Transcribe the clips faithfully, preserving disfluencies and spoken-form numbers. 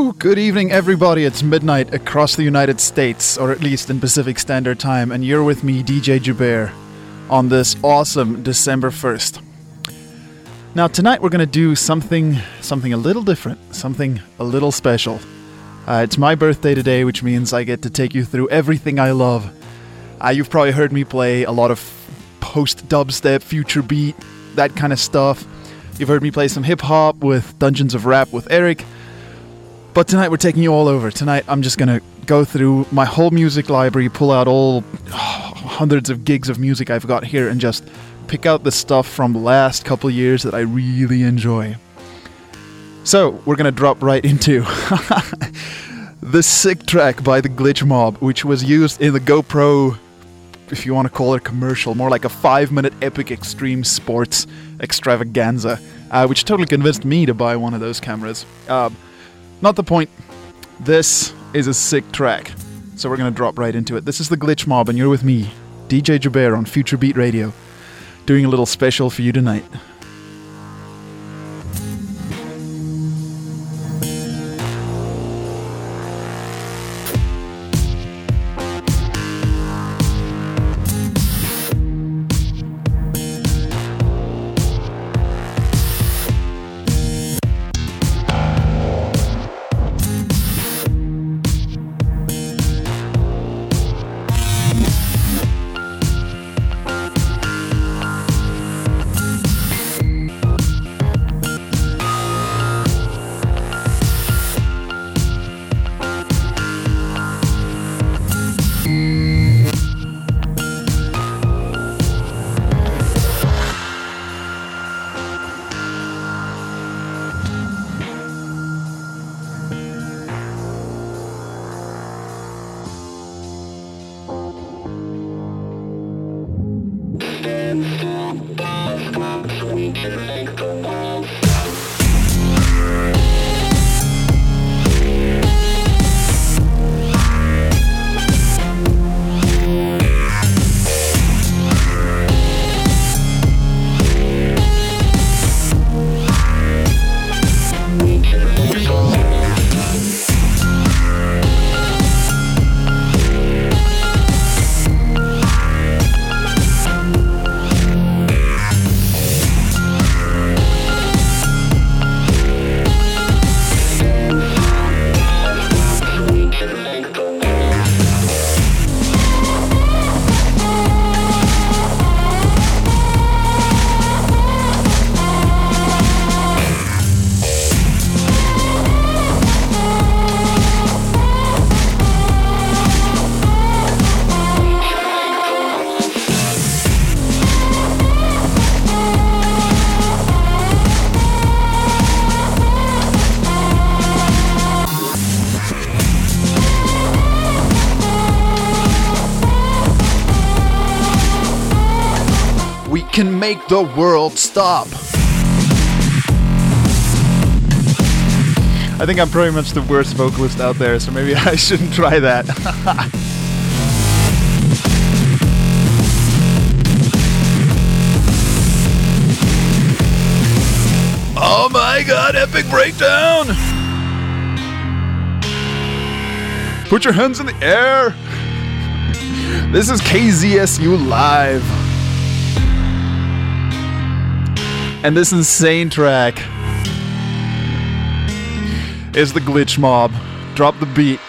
Good evening, everybody. It's midnight across the United States, or at least in Pacific Standard Time, and you're with me, D J Jubair, on this awesome December first. Now, tonight we're going to do something something a little different, something a little special. Uh, it's my birthday today, which means I get to take you through everything I love. Uh, you've probably heard me play a lot of post-dubstep, future beat, that kind of stuff. You've heard me play some hip-hop with Dungeons of Rap with Eric. But tonight we're taking you all over. Tonight I'm just going to go through my whole music library, pull out all oh, hundreds of gigs of music I've got here, and just pick out the stuff from the last couple years that I really enjoy. So, we're going to drop right into the sick track by the Glitch Mob, which was used in the GoPro, if you want to call it a commercial, more like a five-minute epic extreme sports extravaganza, uh, which totally convinced me to buy one of those cameras. Uh, Not the point. This is a sick track. So we're going to drop right into it. This is the Glitch Mob, and you're with me, D J Jubair on Future Beat Radio, doing a little special for you tonight. Can make the world stop. I think I'm pretty much the worst vocalist out there, so maybe I shouldn't try that. Oh my god, epic breakdown! Put your hands in the air! This is K Z S U Live. And this insane track is the Glitch Mob. Drop the beat.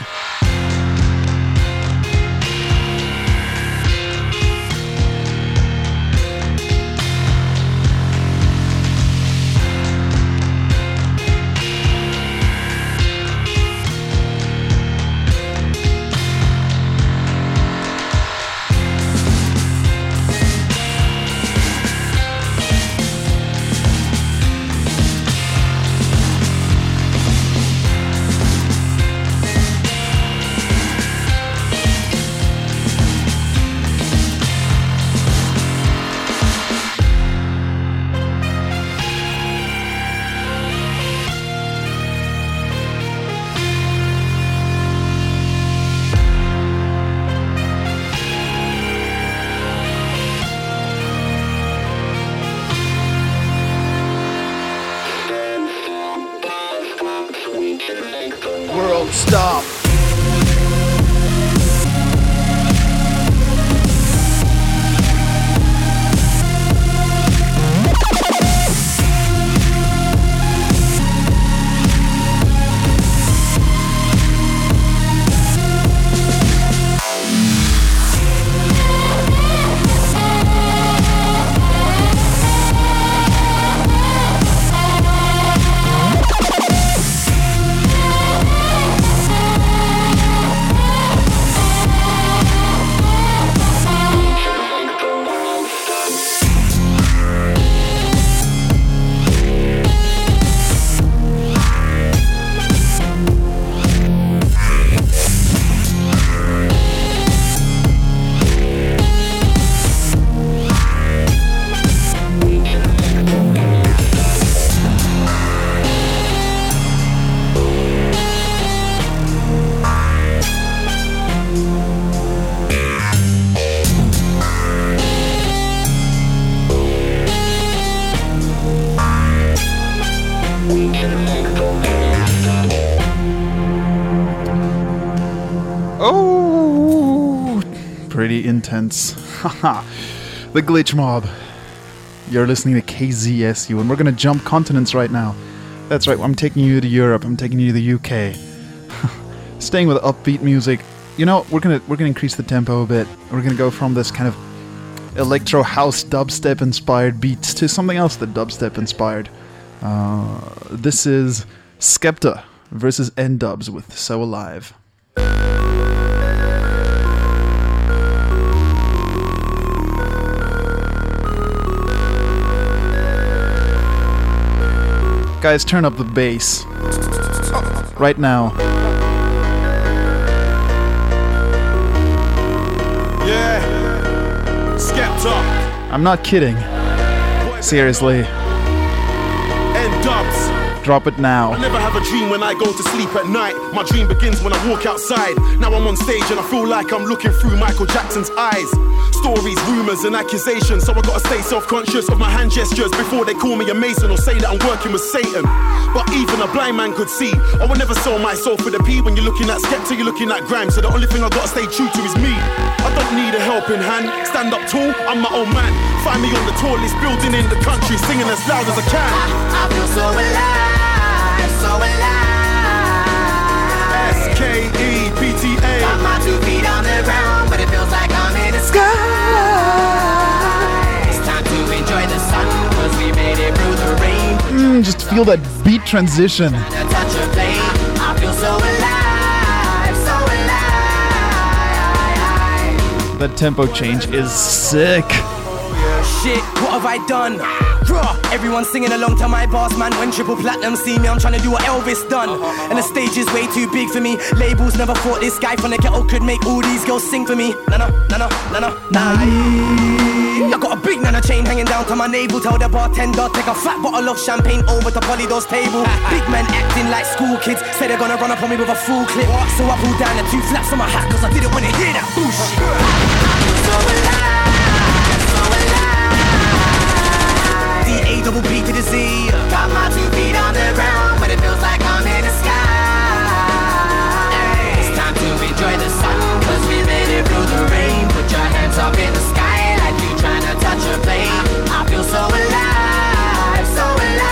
don't stop. Oh, pretty intense. Haha. The Glitch Mob. You're listening to K Z S U, and we're gonna jump continents right now. That's right, I'm taking you to Europe, I'm taking you to the U K. Staying with upbeat music. You know, we're gonna we're gonna increase the tempo a bit. We're gonna go from this kind of electro house dubstep inspired beats to something else that dubstep inspired. Uh, this is Skepta versus N-Dubz with So Alive. Guys, turn up the bass. Right now. Yeah. Skepta. I'm not kidding. Seriously. N-Dubz. Drop it now. I never have a dream when I go to sleep at night. My dream begins when I walk outside. Now I'm on stage and I feel like I'm looking through Michael Jackson's eyes. Stories, rumors and accusations, so I gotta stay self-conscious of my hand gestures before they call me a mason or say that I'm working with Satan. But even a blind man could see I would never sell my soul for the P. When you're looking at Skepta, you're looking at grime. So the only thing I gotta stay true to is me. I don't need a helping hand. Stand up tall, I'm my own man. Find me on the tallest building in the country, singing as loud as I can. I, I feel so alive, so alive. S K E P T A. Got my two feet on the ground, but it feels like I'm in the sky. It's time to enjoy the sun, cause we made it through the rain. Mm, just feel that beat transition. Touch a flame. I feel so alive, so alive. That tempo change is sick. Shit, what have I done? Raw, everyone singing along to my boss, man. When Triple Platinum see me, I'm trying to do what Elvis done. And the stage is way too big for me. Labels never thought this guy from the ghetto could make all these girls sing for me. No, no, no, no, no, no, nah. I got a big nana chain hanging down to my navel. Tell the bartender, take a fat bottle of champagne over to Polydor's table. Big man acting like school kids, say they're gonna run up on me with a full clip. So I pulled down the two flaps on my hat, cause I didn't want to hear that bullshit. I feel so alive, so alive. D A double B to the Z. Got my two feet on the ground, but it feels like I'm in the sky. It's time to enjoy the sun, cause we made it through the rain. Put your hands up in the sky like you trying to touch a flame. I feel so alive, so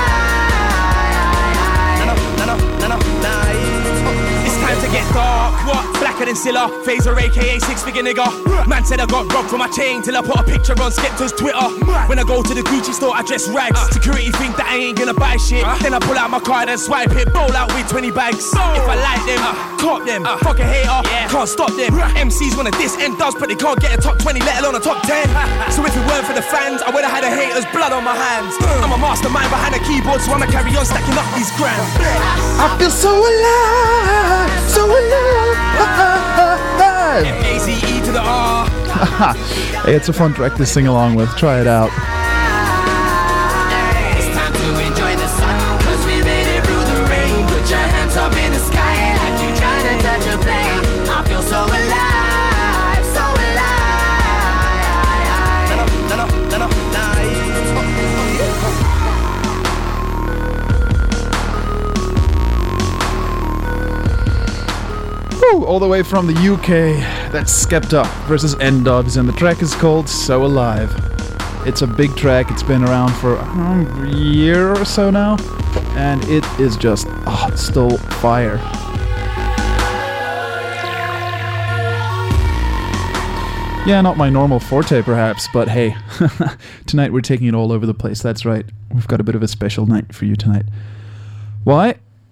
alive. No, no, no, no, no, no. It's time to get dark. What? Blacker than Silla, Phaser aka six figure nigga. Man said I got robbed from my chain till I put a picture on Skepta's Twitter. When I go to the Gucci store I dress rags. Security think that I ain't gonna buy shit. Then I pull out my card and swipe it, roll out with twenty bags. If I like them, cop them, fuck a hater, can't stop them. M Cs wanna diss N-Dubz but they can't get a top twenty let alone a top ten. So if it weren't for the fans I would've had a hater's blood on my hands. I'm a mastermind behind a keyboard so I'ma carry on stacking up these grams. I feel so alive, so alive. M A Z E to the R. Hey, it's a fun track to sing along with. Try it out. It's time to enjoy the sun, cause we made it through the rain. Put your hands up in the sky like you trying to touch a flame. I feel so alive, so alive. No, no, no, no, no, no. Woo! All the way from the U K, that's Skepta versus N-Dubs, and the track is called So Alive. It's a big track, it's been around for um, a year or so now, and it is just, oh, it's still fire. Yeah, not my normal forte perhaps, but hey, tonight we're taking it all over the place, that's right. We've got a bit of a special night for you tonight. Why?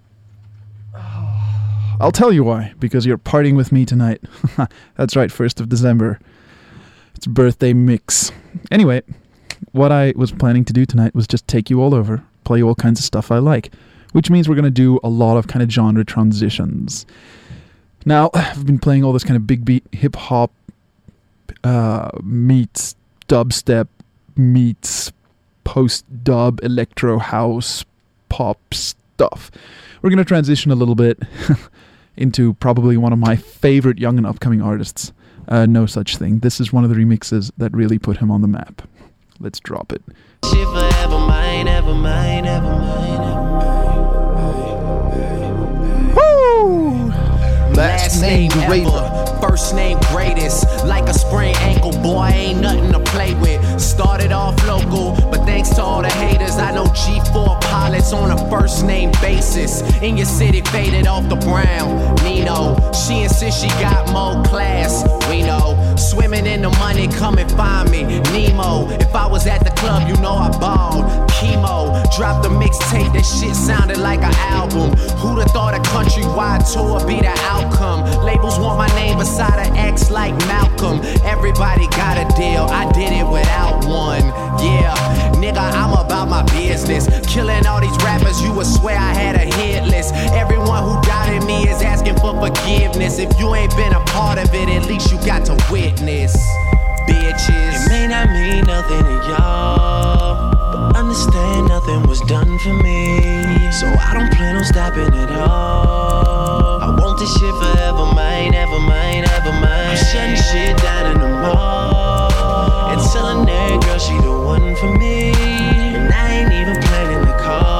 I'll tell you why, because you're partying with me tonight. That's right, first of December. It's birthday mix. Anyway, what I was planning to do tonight was just take you all over, play all kinds of stuff I like, which means we're going to do a lot of kind of genre transitions. Now, I've been playing all this kind of big beat hip-hop uh, meets dubstep meets post-dub electro house pop stuff. We're going to transition a little bit into probably one of my favorite young and upcoming artists, uh, No Such Thing. This is one of the remixes that really put him on the map. Let's drop it. Shit forever mine, ever mine, ever mine, ever mine. Woo! Last name ever, first name greatest. Like a sprained ankle, boy, ain't nothing to play with. Started off local, but thanks to all the haters, I know G four pilots on a first name basis. In your city, faded off the brown. Nino, she insists she got more class. We know, swimming in the money, come and find me. Nemo, if I was at the club, you know I balled. Chemo, dropped a mixtape, that shit sounded like an album. Who'da thought a countrywide tour be the outcome? Labels want my name beside an X like Malcolm. Everybody got a deal, I did it without one. Yeah, nigga, I'm about my business. Killing all these rappers, you would swear I had a hit list. Everyone who doubted me is asking for forgiveness. If you ain't been a part of it, at least you got to witness. Bitches, it may not mean nothing to y'all, but understand nothing was done for me, so I don't plan on stopping at all. I want this shit forever mine, ever mine, ever mine. I'm shutting shit down in the mall and telling that girl she the one for me, and I ain't even planning to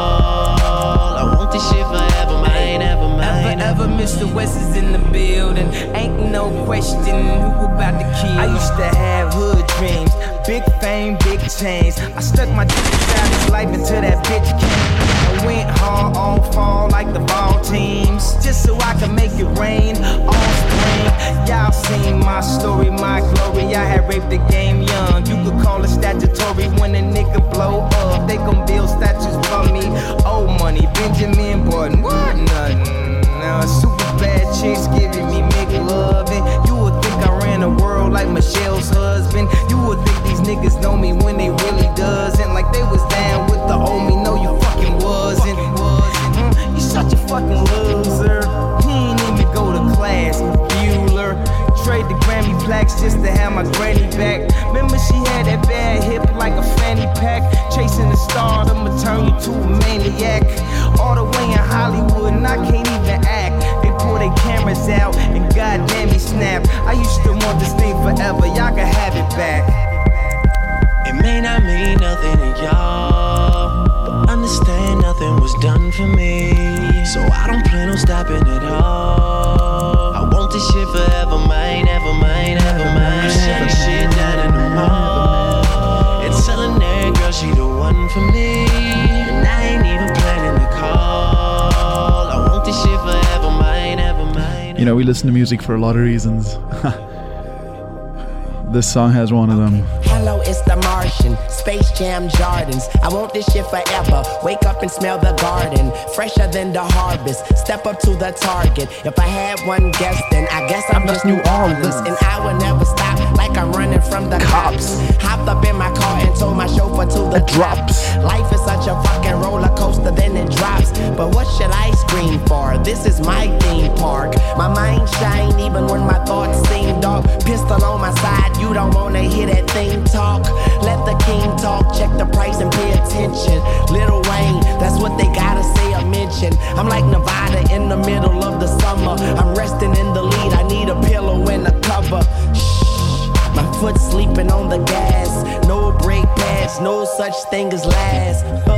call. I want this shit forever mine, ever mine, ever, ever. Mister West is in the building, ain't no question who about to kill. I used to have hood dreams, big fame, big chains. I stuck my dick inside this life until that bitch came. I went hard on fall like the ball teams, just so I could make it rain all spring. Y'all seen my story, my glory. I had raped the game young. You could call it statutory when a nigga blow up. They gon' build statues for me. Old money, Benjamin Button, what nothing. Now a super bad chicks giving me McLovin'. You would think I ran the world like Michelle's husband. You would think these niggas know me when they really doesn't. Like they was down with the old me, no you fucking wasn't. Mm, you such a fucking loser. He ain't even go to class, Bueller. Trade the Grammy plaques just to have my granny back. Remember she had that bad hip like a fanny pack. Chasing the star, I'ma turn you to a maniac. All the way in Hollywood and I can't even act. They pull their cameras out and goddamn me snap. I used to want this thing forever, y'all can have it back. It may not mean nothing to y'all, but understand nothing was done for me, so I don't plan on stopping at all. I want this shit forever mine, ever mine, ever mine. I'm shutting shit down in the mall and telling that girl she the one for me, and I ain't even planning to call. I want this shit forever mine, ever mine. You know, we listen to music for a lot of reasons. This song has one of them. Hello, it's the Martian, Space Jam Jordans. I want this shit forever. Wake up and smell the garden, fresher than the harvest. Step up to the target. If I had one guess, then I guess I'm, I'm just New Orleans. And I will never stop, like I'm running from the cops. Hopped up in my car and told my chauffeur to the drops. Life is such a fucking roller coaster, then it drops. But what should I scream for? This is my theme park. My mind shine even when my thoughts seem dark. Pistol on my side, you don't wanna hear that thing talk. Let the king talk, check the price and pay attention. Lil Wayne, that's what they gotta say or mention. I'm like Nevada in the middle of the summer. I'm resting in the lead, I need a pillow and a cover. Shh, my foot sleeping on the gas. No brake pads, no such thing as last. uh,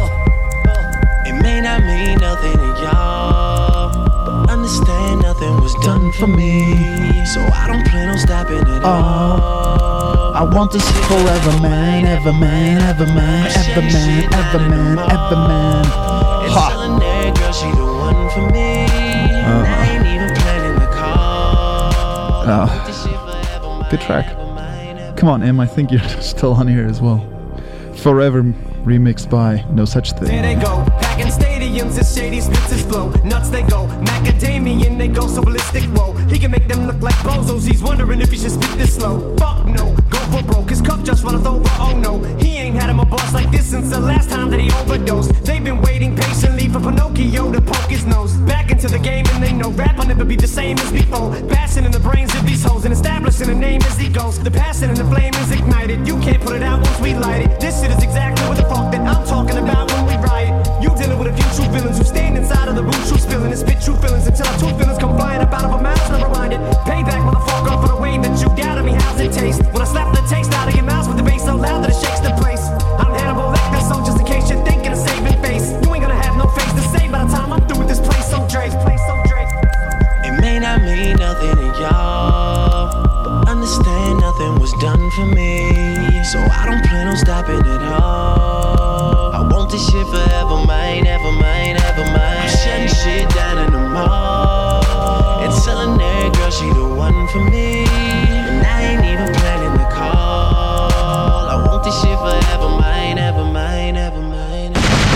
uh. It may not mean nothing to y'all, but understand nothing was done for me, so I don't plan on stopping it all. I want this forever, man, ever man, ever man, ever man, ever man, ever man. And telling that girl she the one for me, and I ain't even planning the call. Oh, good track. Come on, Em, I think you're still on here as well. Forever remixed by No Such Thing. There they go, packing stadiums as shady spits his flow. Nuts they go, macadamian they go so ballistic. Whoa, he can make them look like bozos. He's wondering if he should speak this slow. Fuck no, go for broke. His cup just runneth over. Oh no, he ain't had him a boss like this since the last time that he overdosed. They've been waiting patiently for Pinocchio to poke his nose back into the game, and they know rap will never be the same as before. Bashing in the brains of these hoes and establishing a name as he goes. The passion and the flame is ignited. You can't put it out once we light it. This shit is exactly what the fuck that I'm talking about when we riot. You dealing with a few true villains who stand inside of the booth, true spilling and spit true feelings until our true feelings come flying up out of our mouths. Never mind it. Payback, motherfucker, for the way that you got at me. How's it taste? When I slap the taste out of your mouth with the bass so loud that it shakes the place. I'm Hannibal Lecter, so just in case you're thinking of saving face, you ain't gonna have no face to say by the time I'm through with this place. So Drake, place so Drake. It may not mean nothing to y'all, but understand nothing was done for me, so I don't plan on stopping it all. I want this shit forever, mine, ever mine, ever mine. I'm shutting shit down in the mall and telling that girl she the one for me, and I ain't even planning the call. I want this shit forever, mine, ever mine, ever mine.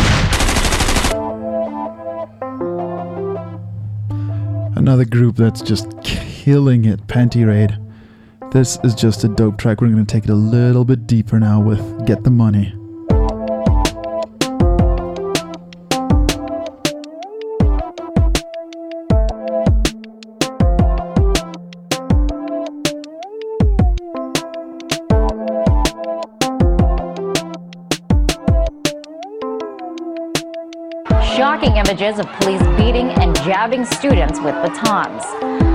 Another group that's just killing it, Panty Raid. This is just a dope track. We're going to take it a little bit deeper now with Get the Money. Shocking images of police beating and jabbing students with batons.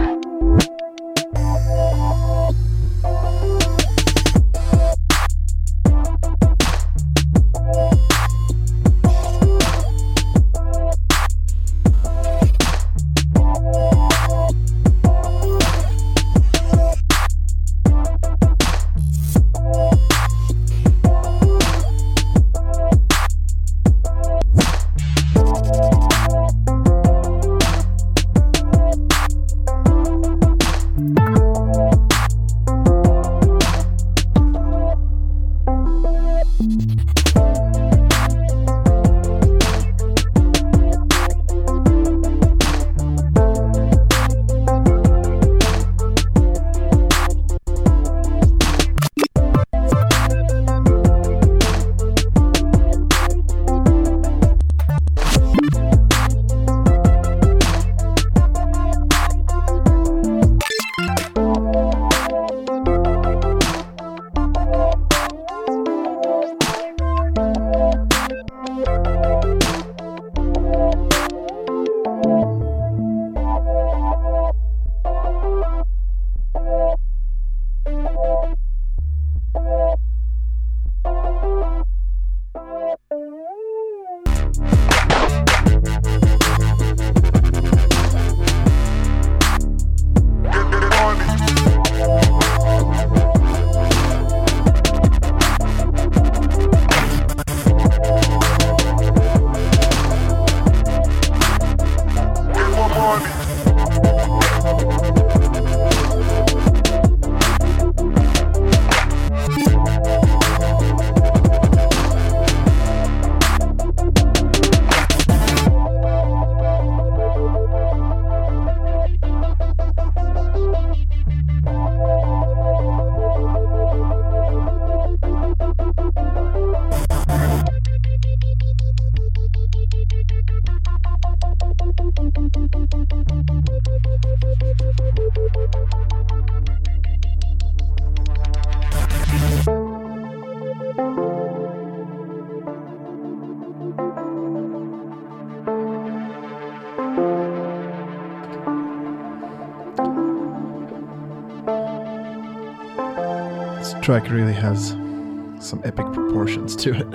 This track really has some epic proportions to it.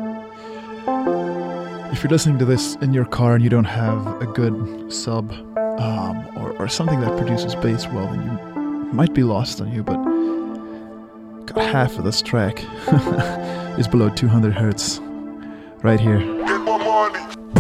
If you're listening to this in your car and you don't have a good sub um, or, or something that produces bass well, then you might be lost on you, but got half of this track is below two hundred hertz right here. Get my money.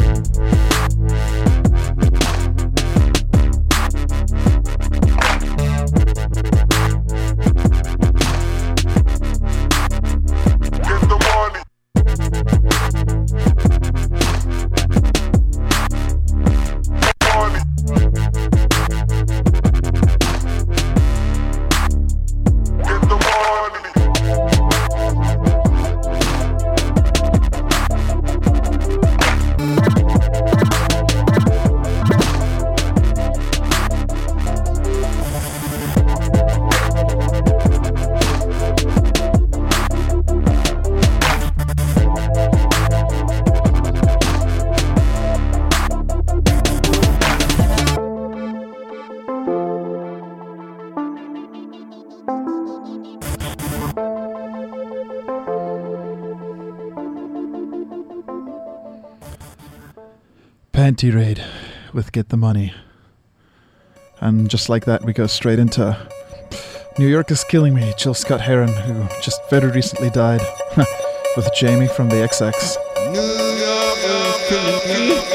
Panty Raid with Get the Money. And just like that, we go straight into New York is Killing Me, Jill Scott Heron, who just very recently died, with Jamie from the X X. New York is killing me.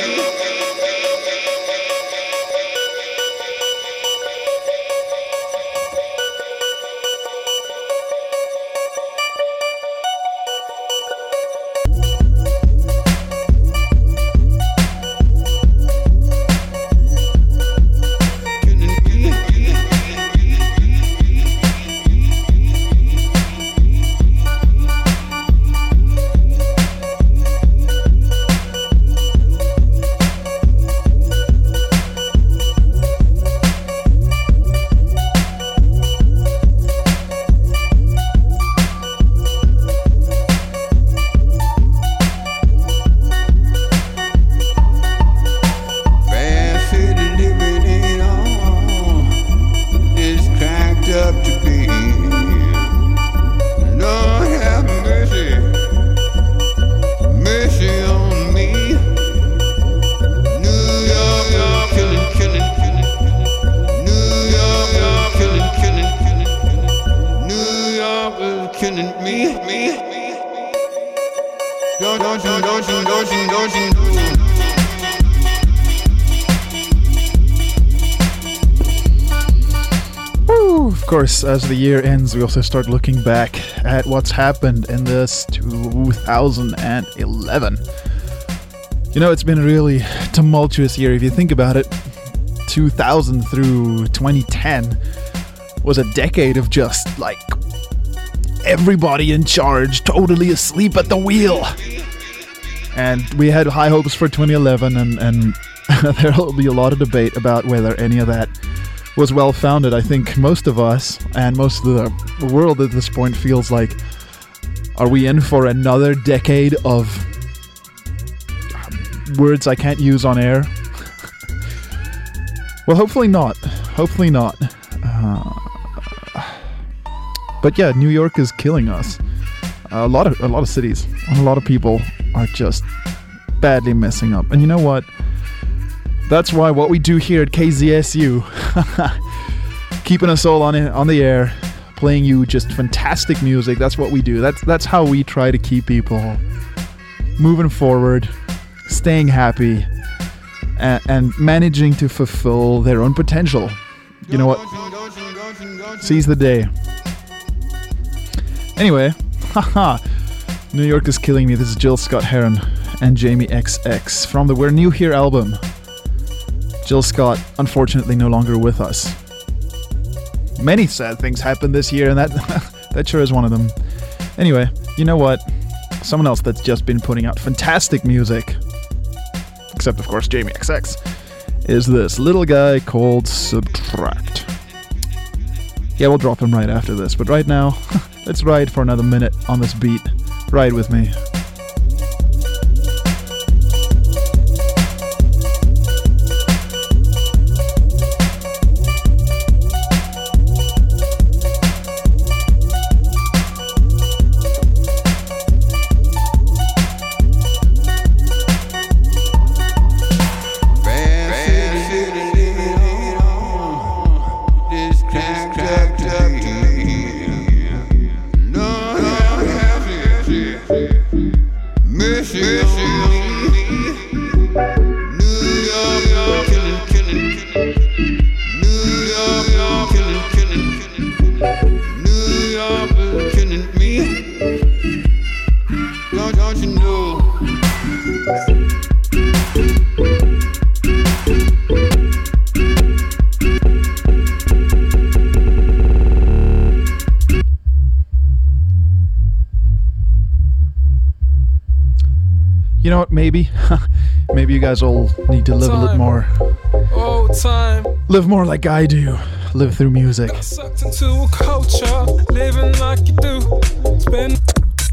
As the year ends, we also start looking back at what's happened in this two thousand eleven. You know, it's been a really tumultuous year. If you think about it, two thousand through twenty ten was a decade of just, like, everybody in charge, totally asleep at the wheel. And we had high hopes for twenty eleven, and, and there will be a lot of debate about whether any of that was well-founded. I think most of us and most of the world at this point feels like, are we in for another decade of words I can't use on air? Well, hopefully not. Hopefully not. Uh, but yeah, New York is killing us. A lot of a lot of cities, a lot of people are just badly messing up. And you know what? That's why what we do here at K Z S U, keeping us all on on the air, playing you just fantastic music. That's what we do. That's that's how we try to keep people moving forward, staying happy, and, and managing to fulfill their own potential. You know what? Seize the day. Anyway, haha. New York is Killing Me. This is Jill Scott Heron and Jamie X X from the We're New Here album. Jill Scott, unfortunately, no longer with us. Many sad things happened this year, and that that sure is one of them. Anyway, you know what? Someone else that's just been putting out fantastic music, except, of course, Jamie X X, is this little guy called Subtract. Yeah, we'll drop him right after this, but right now, let's ride for another minute on this beat. Ride with me. Bad city living pressure on me. New York, York, killing, killing, killing. New York, York, killing, killing, killing. New York is killing me. Don't, don't you know? You know what, maybe maybe you guys all need to live time. a little more oh time live more like I do, live through music. Got sucked into a culture, living like you do, spend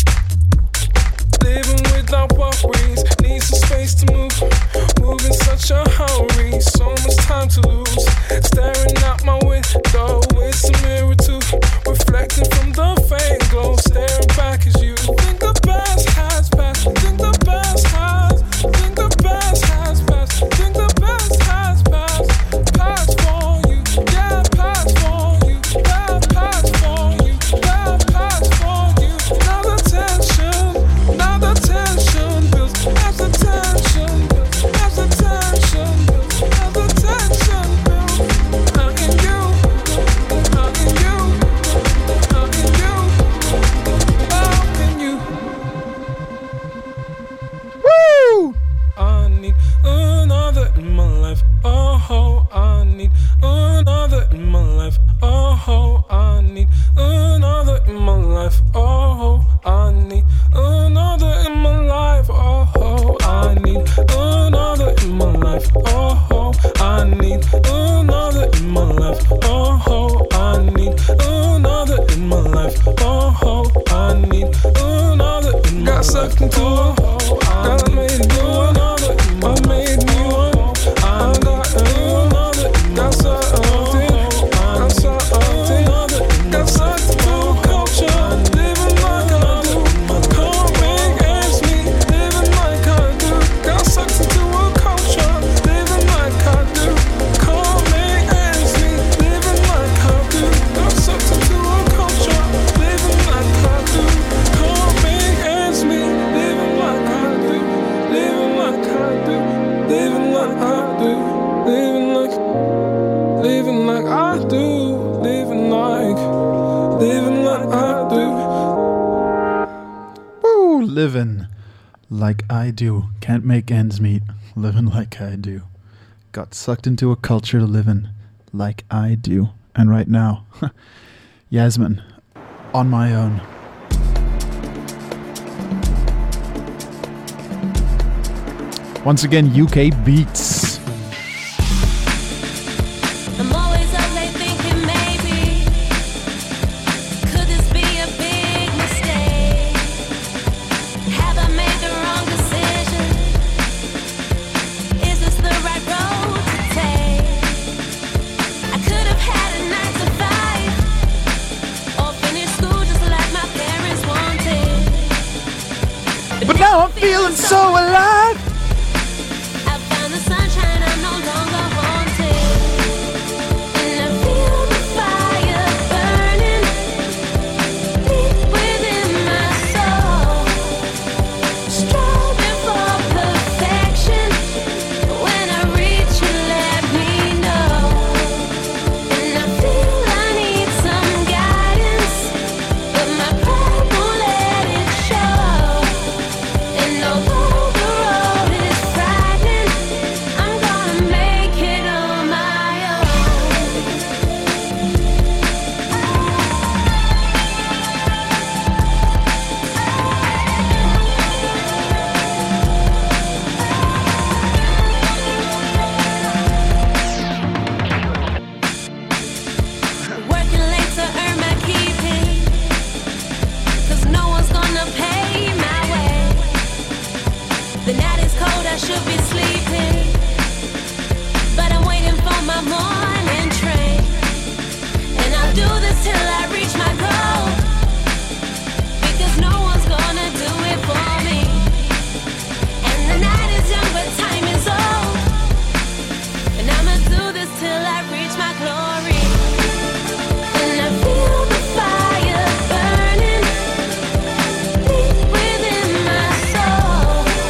living without worries, need some space to move, moving such a hurry, so much time to lose, staring out my window with a mirror too, reflecting from the faint glow, staring back as you think the best has passed, think the best has, think the best has passed, think the best has passed, passed for you, yeah, passed for you, yeah, passed for you, yeah, passed for you. Now the tension, now the tension builds, as the tension builds, as the tension builds, as the tension builds. How can you, how can you, how can you, how can you? Woo! I need another in my life. Oh, I need another in my life. Oh, I need another in my life. Oh, I need another in my life. Oh, I need another in my life. Oh, I need another in my life. Oh, I need another in my life. Oh, I need another in my life. Got sucked into a hole. I made a new one. I made a new one. I got another. Got sucked in. Got sucked in. Got sucked into a culture. Living like I do. Can't make ends meet. Living like I do. Got sucked into a culture. Living like I do. Can't make ends meet. Living like I do. Got sucked into a culture. Living like I do. Can't make ends meet. Living like I do. Living like I do. Living like I do. Living like. Living like I do. Living like. Living like I do. Woo! Living like I do. Can't make ends meet. Living like I do. Got sucked into a culture living like I do. And right now, Yasmin, On My Own. Once again, U K beats. I'm always up late thinking maybe could this be a big mistake? Have I made the wrong decision? Is this the right road to take? I could have had a nine to five or finish school just like my parents wanted. But now I'm feeling so alive. Sunshine, I'm no longer haunted, and I feel the fire burning deep within my soul, striving for perfection. When I reach you, let me know, and I feel I need some guidance, but my pride won't let it show, and although the road is frightening, I'm gonna make it on my own. Working late to earn my keeping, 'cause no one's gonna pay my way. The night is cold, I should be sleeping, but I'm waiting for my morning train, and I'll do this till I reach my goal, because no one's gonna do it for me. And the night is young, but time is old, and I'ma do this till I reach my glory. And I feel the fire burning deep within my soul,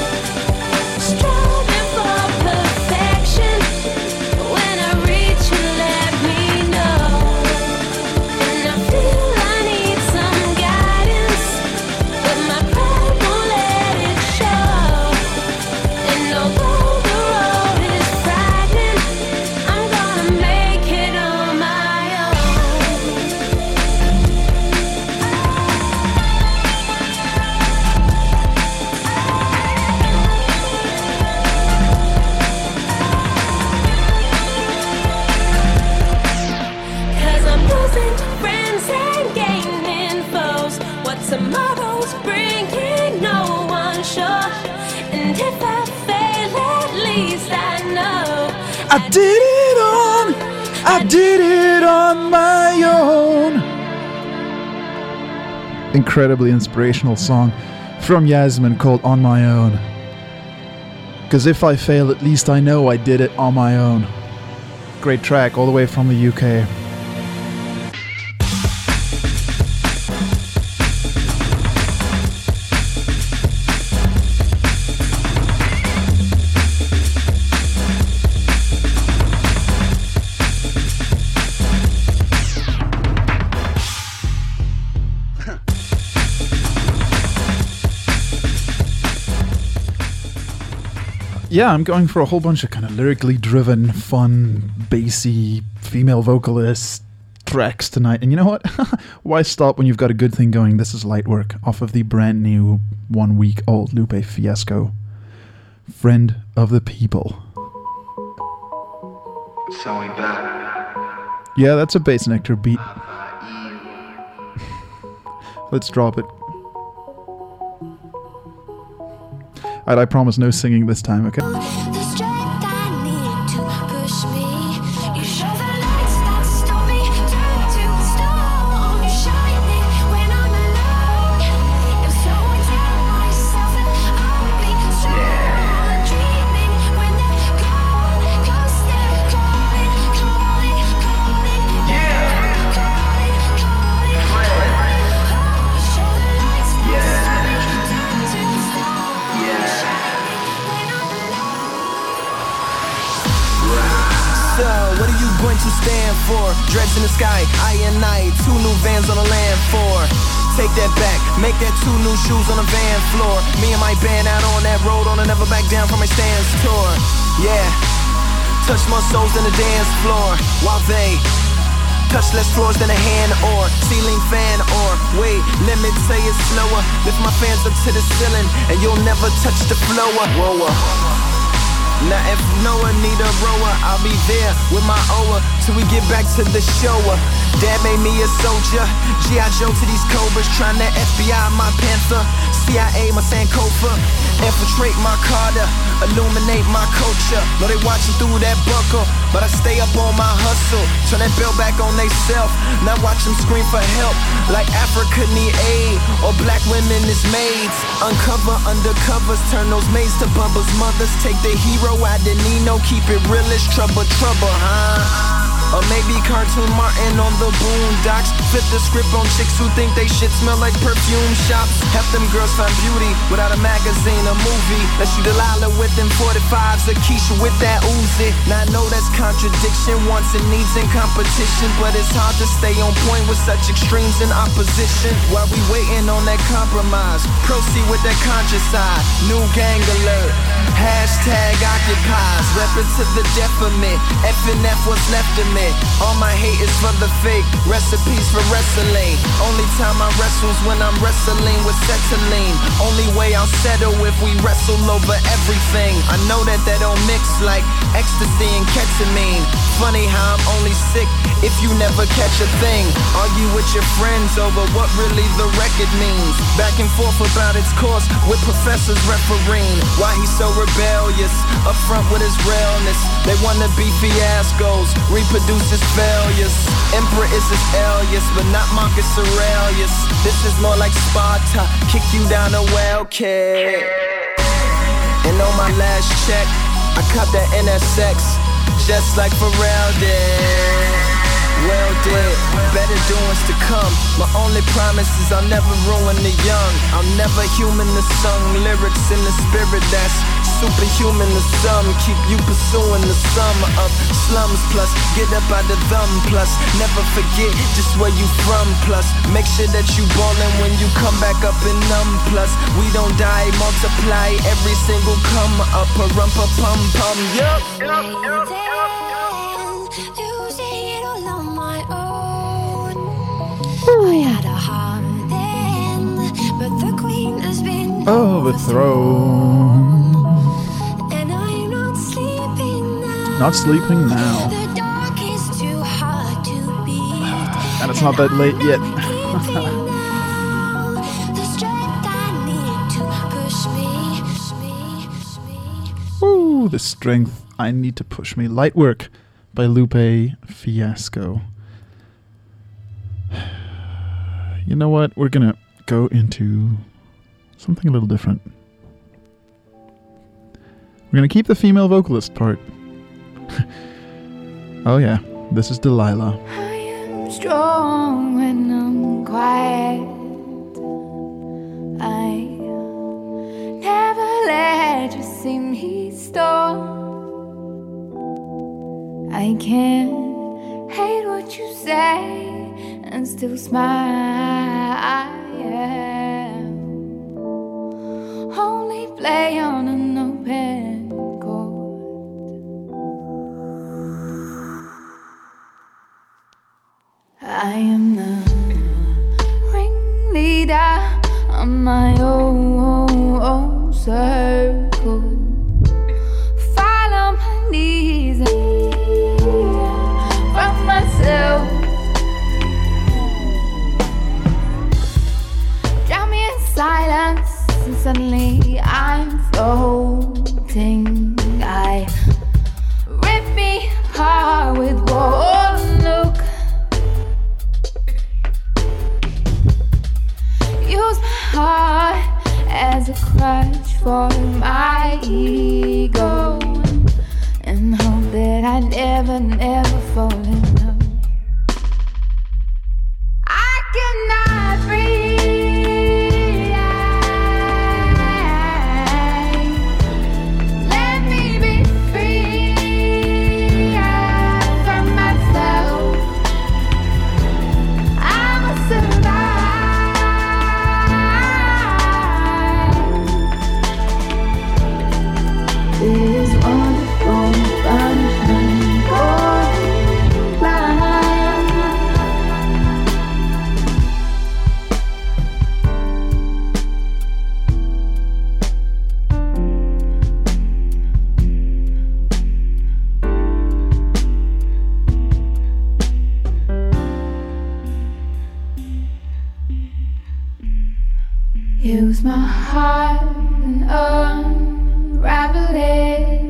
I fail, at least I know I did it on, I did it on my own. Incredibly inspirational song from Yasmin called On My Own. Because if I fail, at least I know I did it on my own. Great track all the way from the U K. Yeah, I'm going for a whole bunch of kind of lyrically driven, fun, bassy, female vocalist tracks tonight. And you know what? Why stop when you've got a good thing going? This is Lightwork off of the brand new one week old Lupe Fiasco. Friend of the People. So we back. Yeah, that's a Bass Nectar beat. Let's drop it. Alright, I promise no singing this time, okay? the strength I need to push me. You show the lights that stop me, turn to stone. You shine it when I'm alone. I'm slowing down myself and I'll be strong. Dreaming when they're gone, 'cause they're calling, calling, calling. Yeah, calling, calling, calling. Oh, show the lights that stop me, turn to stone. So, what are you going to stand for? Dreads in the sky, I and night, two new vans on the land floor. Take that back, make that two new shoes on the van floor. Me and my band out on that road on a never back down from my stance tour. Yeah, touch more souls than the dance floor. While they touch less floors than a hand or ceiling fan or wait, let me say it slower. Lift my fans up to the ceiling and you'll never touch the floor. Rower. Now if Noah need a rower, I'll be there with my oar till we get back to the shower. Dad made me a soldier, G I Joe to these cobras, trying to F B I my Panther, C I A my Sankofa, infiltrate my Carter, illuminate my culture. Know they watching through that buckle, but I stay up on my hustle. Turn that bell back on they self, now watch them scream for help. Like Africa need aid, or black women is maids. Uncover undercovers, turn those maids to Bubba's mothers. Take the hero out the Nino, keep it real as trouble, trouble, huh? Or maybe Cartoon Martin on the boondocks. Flip the script on chicks who think they shit smell like perfume shops. Help them girls find beauty without a magazine or movie. Let's shoot Delilah with them forty-fives, Akeisha with that Uzi. Now I know that's contradiction, wants and needs in competition, but it's hard to stay on point with such extremes in opposition. While we waiting on that compromise, proceed with that conscious side. New gang alert, hashtag occupies. Rep it to the death of me, F and F what's left of me. All my hate is for the fake, recipes for wrestling. Only time I wrestle's when I'm wrestling with Cetylene. Only way I'll settle if we wrestle over everything. I know that that don't mix like ecstasy and ketamine. Funny how I'm only sick if you never catch a thing. Argue with your friends over what really the record means. Back and forth about its course with professors refereeing. Why he's so rebellious, upfront with his realness. They wanna be fiascos, reproduce his failures. Emperor is his alias, but not Marcus Aurelius. This is more like Sparta, kick you down a well kick. And on my last check, I cut that N S X, just like Pharrell did. Well did, better doings to come. My only promise is I'll never ruin the young. I'll never human the sung lyrics in the spirit that's superhuman to some. Keep you pursuing the sum of slums plus get up out the thumb plus never forget just where you from plus make sure that you ballin' when you come back up and numb plus we don't die, multiply every single come up a rump a pum pum. Yup. I had a heart then, but the queen has been overthrown. And I'm not sleeping now. Not sleeping now. The dark is too hard to beat. And it's not that late yet. The strength I need to push me. Ooh, the strength I need to push me. Lightwork by Lupe Fiasco. You know what? We're gonna go into something a little different. We're gonna keep the female vocalist part. Oh yeah, this is Delilah. I am strong when I'm quiet. I never let you see me stop. I can't hate what you say and still smile. Only play on an open chord. I am the ringleader on my own circle. Fall on my knees and from myself. Drown me in silence and suddenly I'm floating. I rip me apart with one look. Use my heart as a crutch for my ego and hope that I never, never fall in love. I cannot breathe. Let me be free from myself. I'm a survivor. This wonderful punishment going blind. Use my heart and unravel it.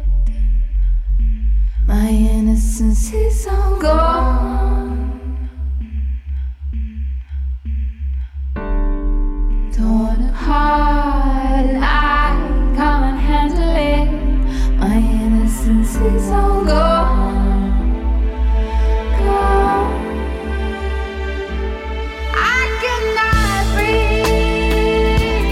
My innocence is all gone. Torn apart, I can't handle it. My innocence is all gone. Gone. I cannot breathe.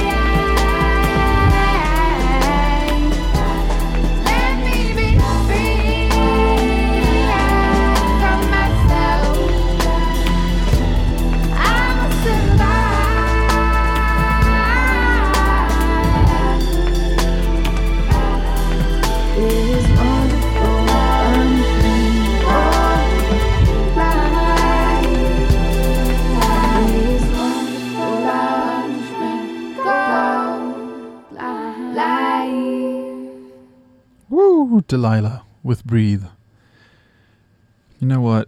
Let me be free from myself. I'm a survivor. This wonderful punishment going blind. This wonderful punishment going blind. Woo, Delilah with Breathe. You know what?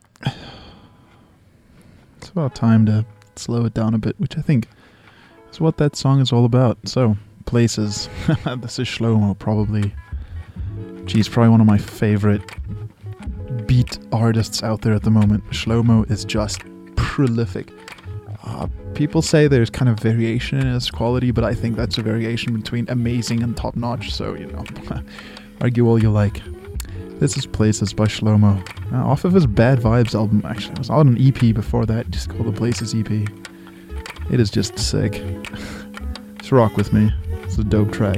It's about time to slow it down a bit, which I think is what that song is all about. So, Places. This is Shlomo, probably. Geez, probably one of my favorite beat artists out there at the moment. Shlomo is just prolific. Uh, people say there's kind of variation in his quality, but I think that's a variation between amazing and top-notch, so, you know, argue all you like. This is Places by Shlomo. Uh, off of his Bad Vibes album, actually. It was on an E P before that, just called the Places E P. It is just sick. Just rock with me. It's a dope track.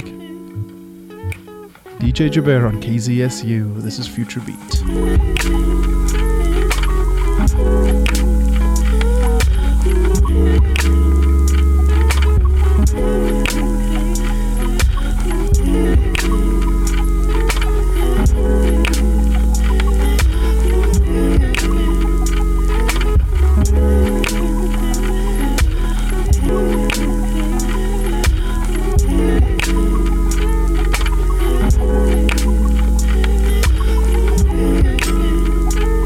D J Jabber on K Z S U. This is Future Beat. Thank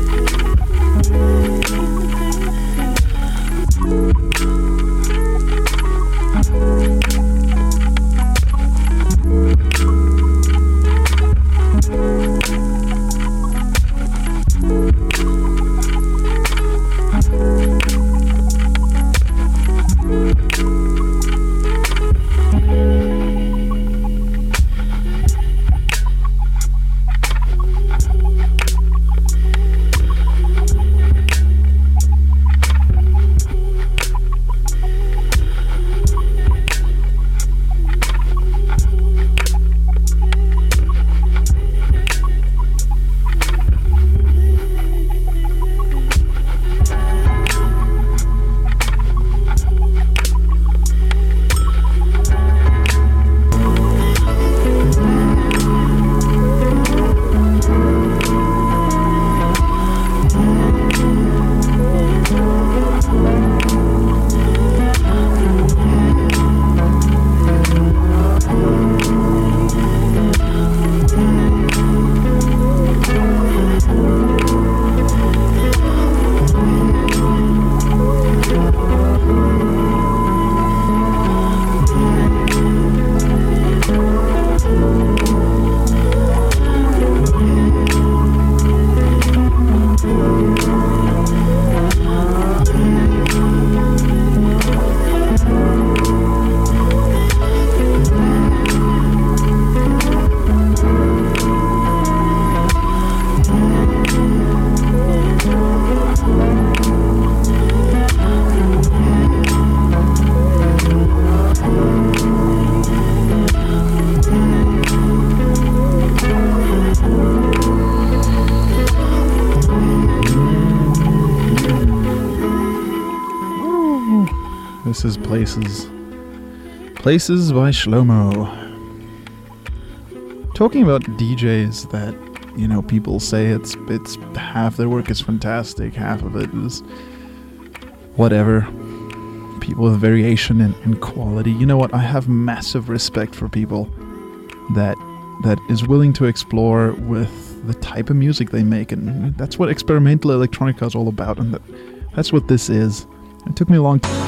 Places, Places. Places by Shlomo. Talking about D Js that, you know, people say it's it's half their work is fantastic, half of it is whatever. People with variation in, in quality. You know what? I have massive respect for people that that is willing to explore with the type of music they make, and that's what experimental electronica is all about, and that, that's what this is. It took me a long time.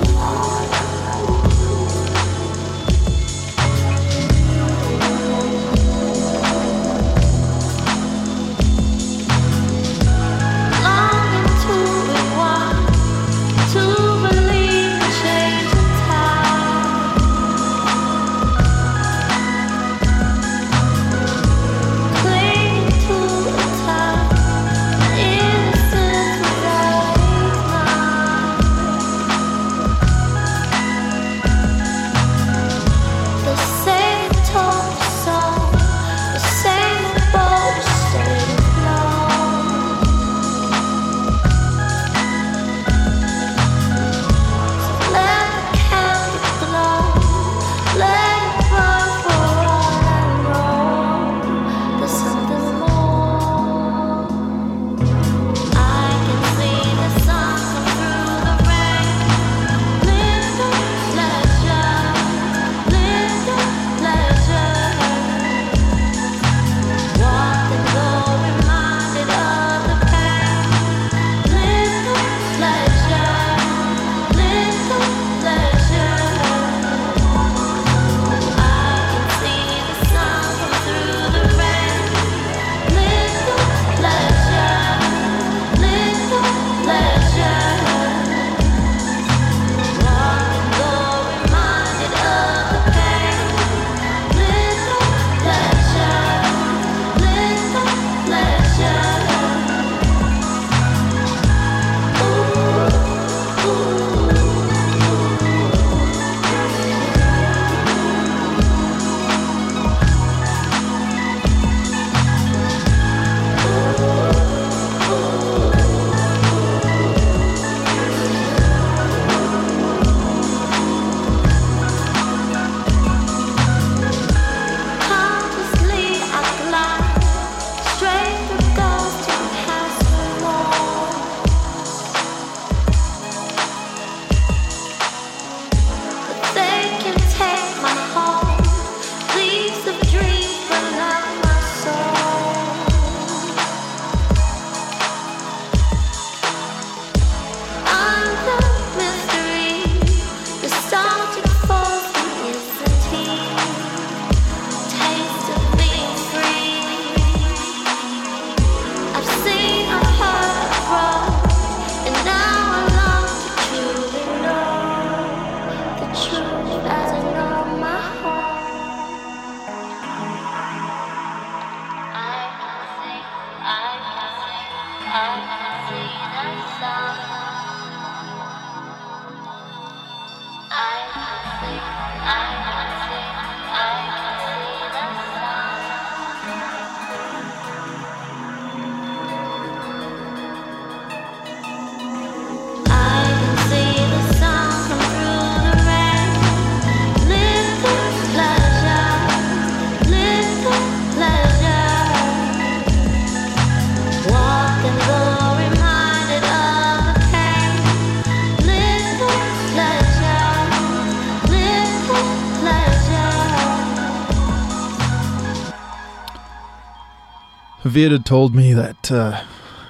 Vid had told me that uh,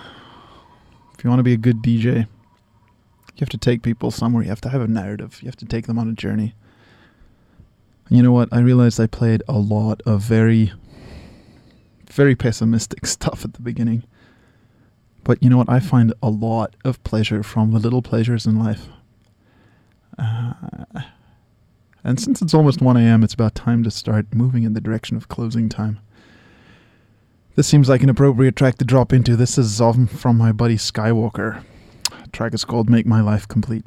if you want to be a good D J, you have to take people somewhere. You have to have a narrative. You have to take them on a journey. And you know what? I realized I played a lot of very, very pessimistic stuff at the beginning. But you know what? I find a lot of pleasure from the little pleasures in life. Uh, and since it's almost one a.m., it's about time to start moving in the direction of closing time. This seems like an appropriate track to drop into. This is um, from my buddy Skywalker. The track is called Make My Life Complete.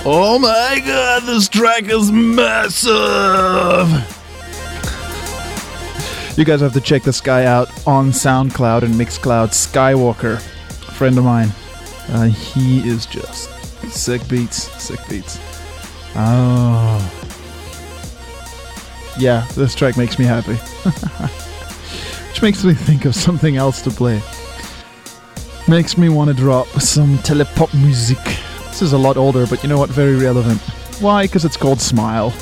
Oh my god, this track is massive! You guys have to check this guy out on SoundCloud and Mixcloud. Skywalker, a friend of mine. Uh, he is just sick beats, sick beats. Oh. Yeah, this track makes me happy. Which makes me think of something else to play. Makes me want to drop some telepop music. This is a lot older, but you know what? Very relevant. Why? Because it's called Smile.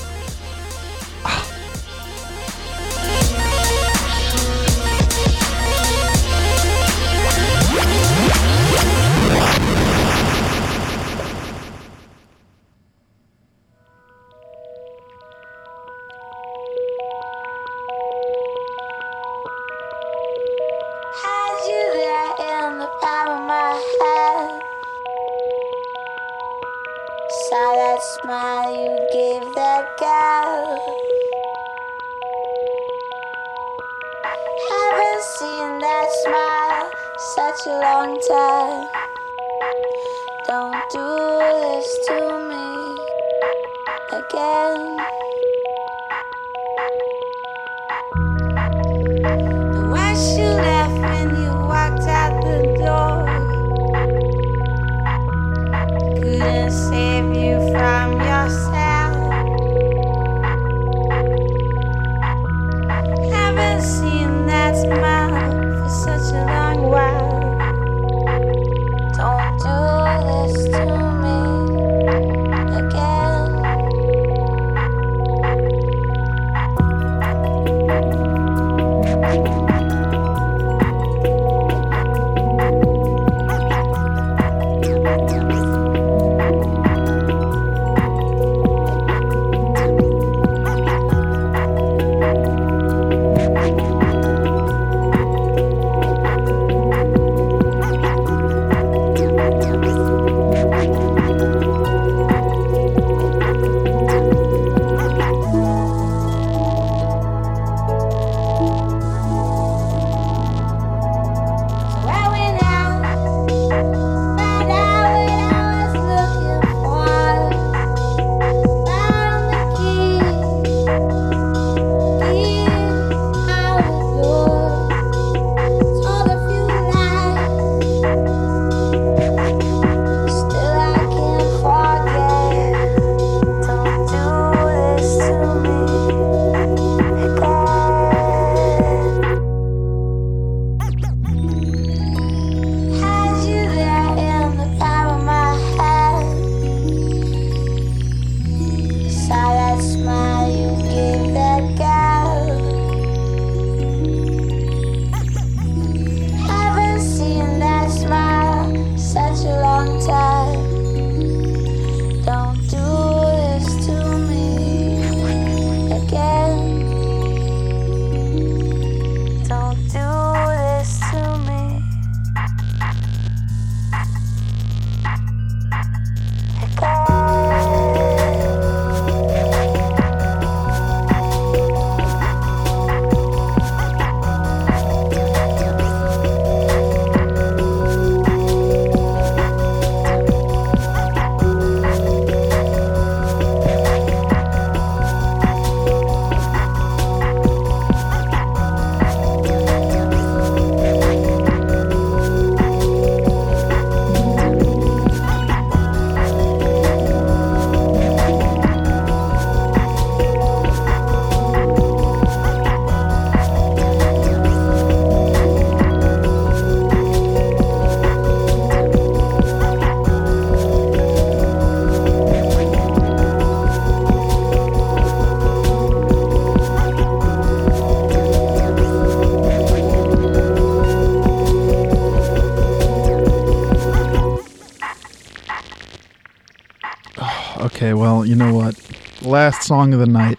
Okay, well, you know what? Last song of the night,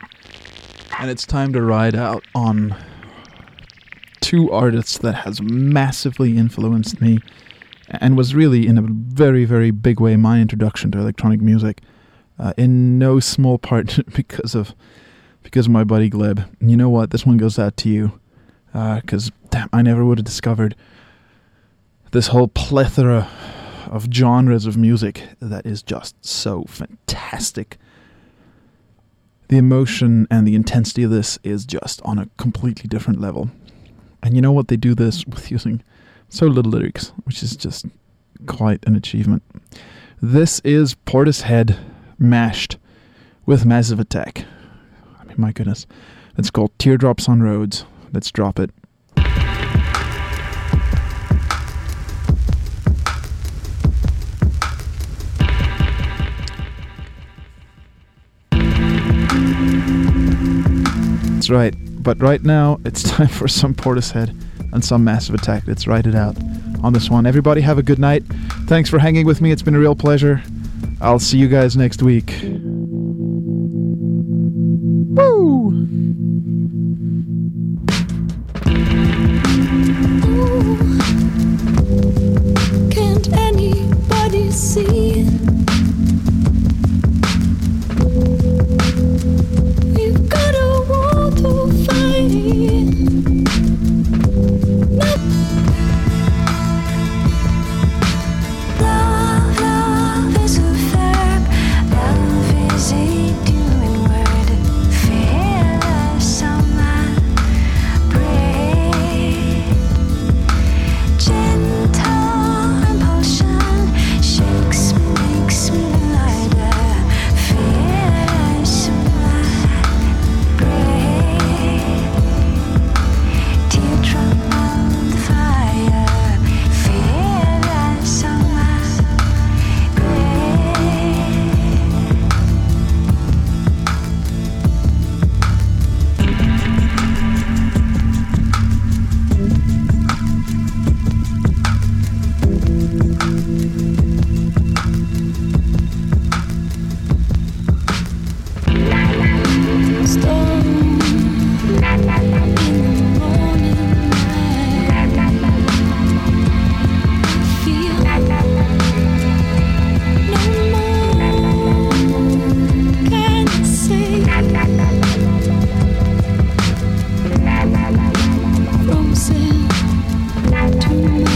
and it's time to ride out on two artists that has massively influenced me and was really, in a very, very big way, my introduction to electronic music. Uh, in no small part because of because of my buddy Gleb. And you know what? This one goes out to you. Because, uh, damn, I never would have discovered this whole plethora of genres of music that is just so fantastic. The emotion and the intensity of this is just on a completely different level. And you know what? They do this with using so little lyrics, which is just quite an achievement. This is Portishead mashed with Massive Attack. I mean, my goodness. It's called Teardrops on Roads. Let's drop it. That's right. But right now, it's time for some Portishead and some Massive Attack. Let's ride it out on this one. Everybody have a good night. Thanks for hanging with me. It's been a real pleasure. I'll see you guys next week. Woo! Can't anybody see it? We've got a war to fight. Love, love is a verb. Love is a doing word. Feel of someone brave. Gentle impulsion shakes me, makes me lighter. Feel of someone brave. Teardrop on the fire. Feel of someone brave. Storm in the morning light. Feel no more can I say. Frozen to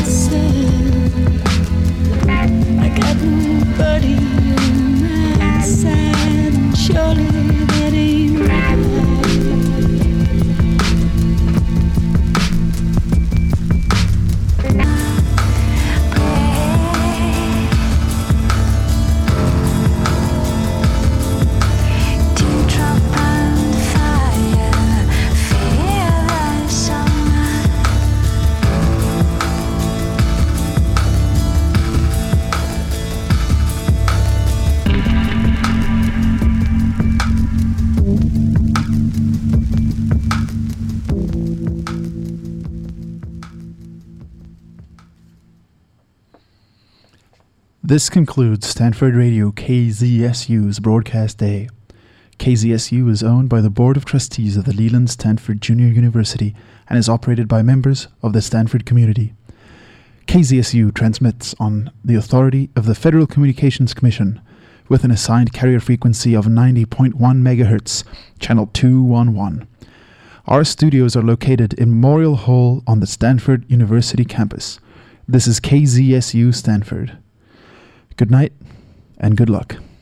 myself. I got nobody on my side, and surely that ain't right. Teardrop on the fire. Feel like someone. This concludes Stanford Radio K Z S U's broadcast day. K Z S U is owned by the Board of Trustees of the Leland Stanford Junior University and is operated by members of the Stanford community. K Z S U transmits on the authority of the Federal Communications Commission with an assigned carrier frequency of ninety point one megahertz, channel two eleven. Our studios are located in Memorial Hall on the Stanford University campus. This is K Z S U Stanford. Good night and good luck.